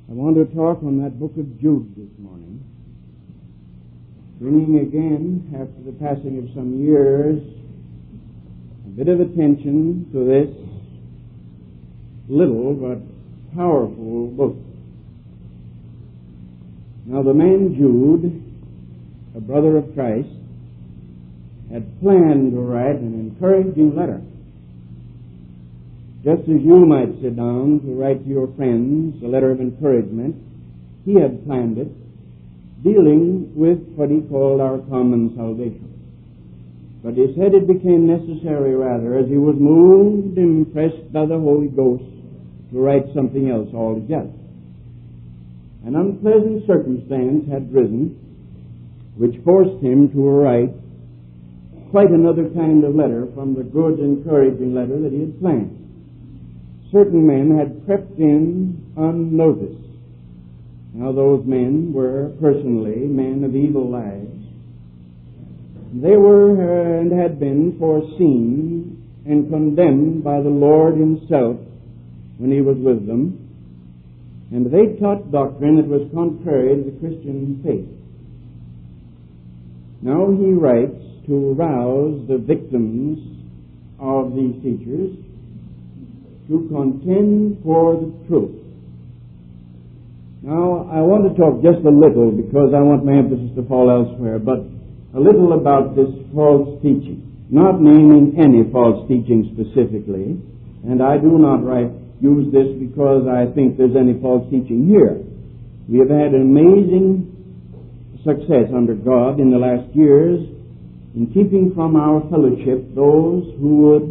I want to talk on that book of Jude this morning, bringing again, after the passing of some years, a bit of attention to this little but powerful book. Now, the man Jude, a brother of Christ, had planned to write an encouraging letter. Just as you might sit down to write to your friends a letter of encouragement, he had planned it, dealing with what he called our common salvation. But he said it became necessary, rather, as he was moved, impressed by the Holy Ghost, to write something else altogether. An unpleasant circumstance had risen, which forced him to write quite another kind of letter from the good, encouraging letter that he had planned. Certain men had crept in unnoticed. Now, those men were personally men of evil lives. They were and had been foreseen and condemned by the Lord himself when he was with them, and they taught doctrine that was contrary to the Christian faith. Now he writes to rouse the victims of these teachers to contend for the truth. Now, I want to talk just a little, because I want my emphasis to fall elsewhere, but a little about this false teaching. Not naming any false teaching specifically, and I do not use this because I think there's any false teaching here. We have had amazing success under God in the last years in keeping from our fellowship those who would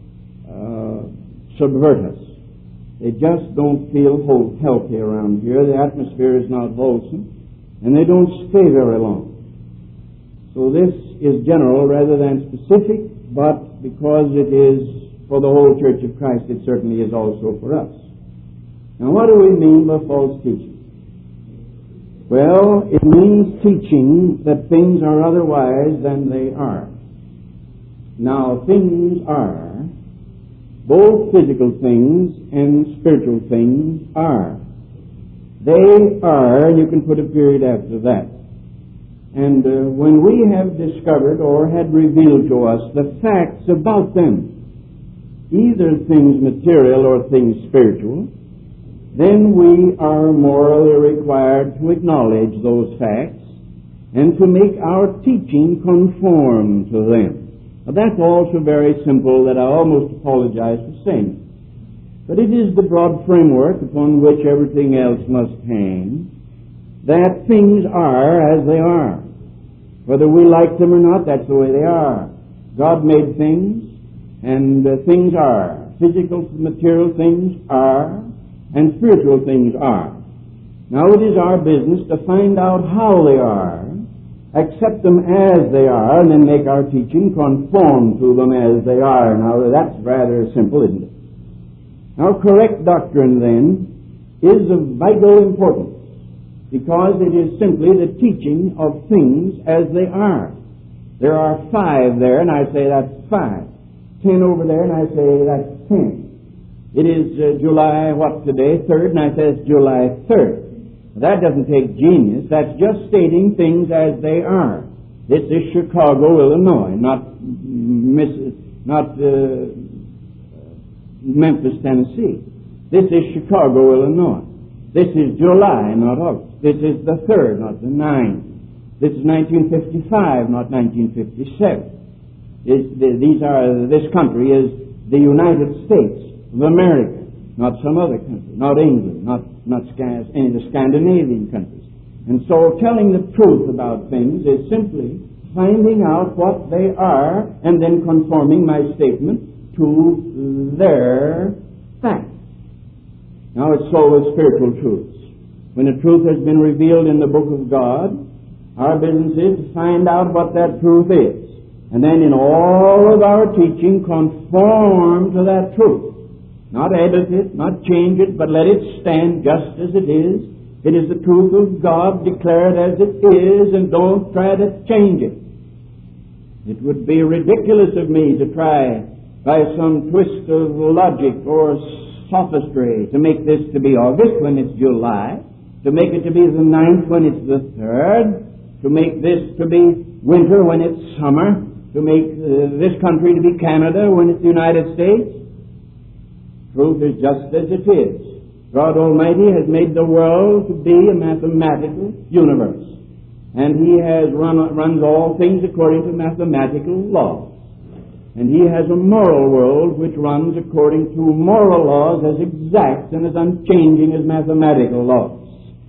subvert us. They just don't feel healthy around here. The atmosphere is not wholesome, and they don't stay very long. So this is general rather than specific, but because it is for the whole Church of Christ, it certainly is also for us. Now, what do we mean by false teaching? Well, it means teaching that things are otherwise than they are. Now, things are. Both physical things and spiritual things are. They are, you can put a period after that. And when we have discovered or had revealed to us the facts about them, either things material or things spiritual, then we are morally required to acknowledge those facts and to make our teaching conform to them. Now, that's also very simple that I almost apologize for saying. But it is the broad framework upon which everything else must hang, that things are as they are. Whether we like them or not, that's the way they are. God made things, and things are. Physical, material things are, and spiritual things are. Now it is our business to find out how they are, accept them as they are, and then make our teaching conform to them as they are. Now that's rather simple, isn't it? Now correct doctrine then is of vital importance, because it is simply the teaching of things as they are. There are 5 there, and I say that's 5. 10 over there, and I say that's 10. It is July, today? 3rd, and I say it's July 3rd. That doesn't take genius. That's just stating things as they are. This is Chicago, Illinois, not Memphis, Tennessee. This is Chicago, Illinois. This is July, not August. This is the 3rd, not the 9th. This is 1955, not 1957. This country is the United States of America, not some other country, not England, not any of the Scandinavian countries. And so telling the truth about things is simply finding out what they are and then conforming my statement to their facts. Now it's so with spiritual truths. When a truth has been revealed in the book of God, our business is to find out what that truth is. And then in all of our teaching, conform to that truth. Not edit it, not change it, but let it stand just as it is. It is the truth of God, declared as it is, and don't try to change it. It would be ridiculous of me to try by some twist of logic or sophistry to make this to be August when it's July, to make it to be the 9th when it's the 3rd, to make this to be winter when it's summer, to make this country to be Canada when it's the United States. Truth is just as it is. God Almighty has made the world to be a mathematical universe, and He has runs all things according to mathematical laws. And He has a moral world which runs according to moral laws as exact and as unchanging as mathematical laws.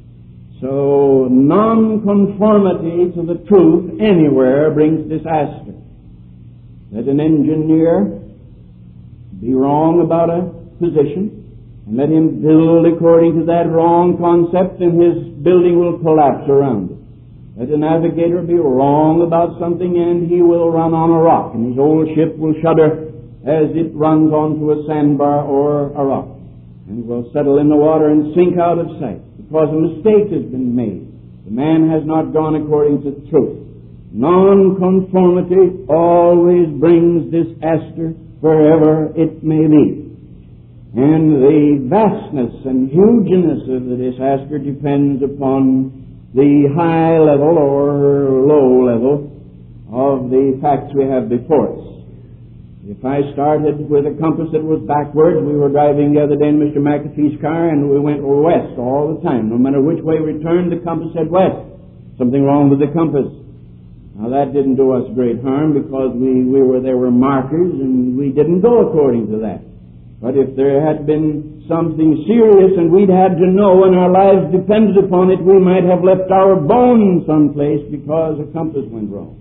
So non-conformity to the truth anywhere brings disaster. Let an engineer be wrong about a position, and let him build according to that wrong concept, and his building will collapse around it. Let a navigator be wrong about something, and he will run on a rock, and his whole ship will shudder as it runs onto a sandbar or a rock, and will settle in the water and sink out of sight because a mistake has been made. The man has not gone according to truth. Non-conformity always brings disaster wherever it may be. And the vastness and hugeness of the disaster depends upon the high level or low level of the facts we have before us. If I started with a compass that was backwards, we were driving the other day in Mr. McAfee's car, and we went west all the time. No matter which way we turned, the compass said west. Something wrong with the compass. Now that didn't do us great harm because there were markers, and we didn't go according to that. But if there had been something serious and we'd had to know and our lives depended upon it, we might have left our bones someplace because a compass went wrong.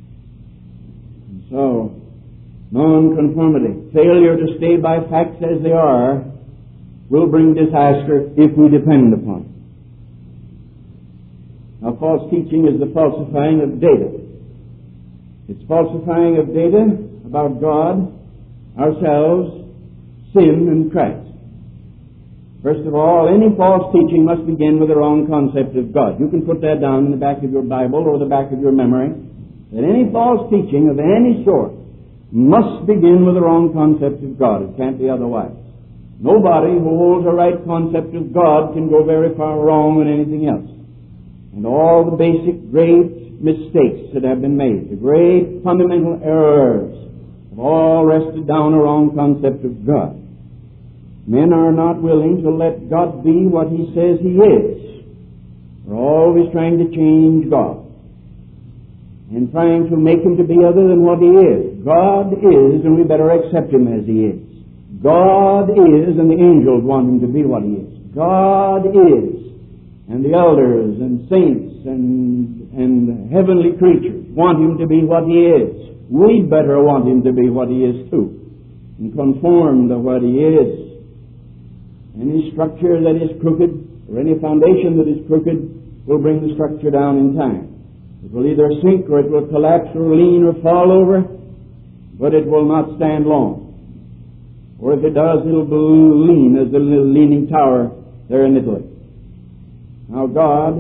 And so, non-conformity, failure to stay by facts as they are, will bring disaster if we depend upon it. Now, false teaching is the falsifying of data. It's falsifying of data about God, ourselves, sin, and Christ. First of all, any false teaching must begin with the wrong concept of God. You can put that down in the back of your Bible or the back of your memory, that any false teaching of any sort must begin with the wrong concept of God. It can't be otherwise. Nobody who holds a right concept of God can go very far wrong in anything else. And all the basic great mistakes that have been made, the great fundamental errors, have all rested down a wrong concept of God. Men are not willing to let God be what He says He is. They're always trying to change God and trying to make Him to be other than what He is. God is, and we better accept Him as He is. God is, and the angels want Him to be what He is. God is, and the elders and saints and heavenly creatures want Him to be what He is. We'd better want Him to be what He is too, and conform to what He is. Any structure that is crooked, or any foundation that is crooked, will bring the structure down in time. It will either sink, or it will collapse, or lean, or fall over, but it will not stand long. Or if it does, it'll lean as the little leaning tower there in Italy. Now God,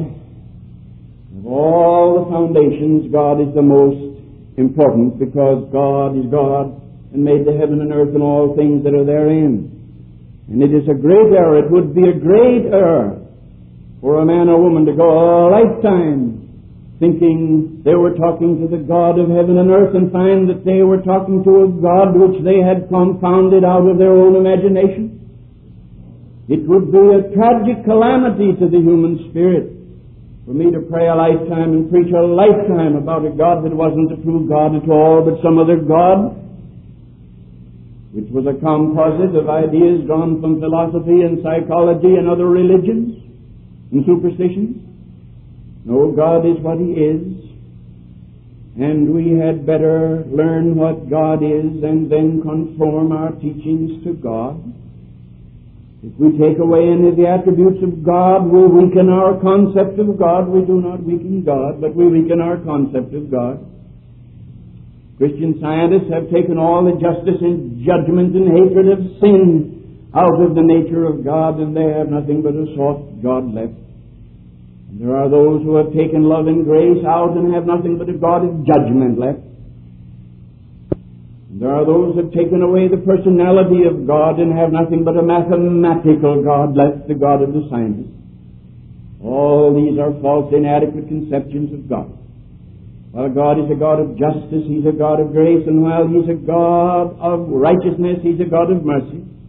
of all the foundations, God is the most important, because God is God and made the heaven and earth and all things that are therein. And it is a great error, it would be a great error for a man or woman to go a lifetime thinking they were talking to the God of heaven and earth and find that they were talking to a God which they had confounded out of their own imagination. It would be a tragic calamity to the human spirit for me to pray a lifetime and preach a lifetime about a God that wasn't a true God at all, but some other God, which was a composite of ideas drawn from philosophy and psychology and other religions and superstitions. No, God is what He is, and we had better learn what God is and then conform our teachings to God. If we take away any of the attributes of God, we weaken our concept of God. We do not weaken God, but we weaken our concept of God. Christian scientists have taken all the justice and judgment and hatred of sin out of the nature of God, and they have nothing but a soft God left. And there are those who have taken love and grace out and have nothing but a God of judgment left. There are those who have taken away the personality of God and have nothing but a mathematical God left, the God of the scientists. All these are false, inadequate conceptions of God. While God is a God of justice, He's a God of grace, and while He's a God of righteousness, He's a God of mercy.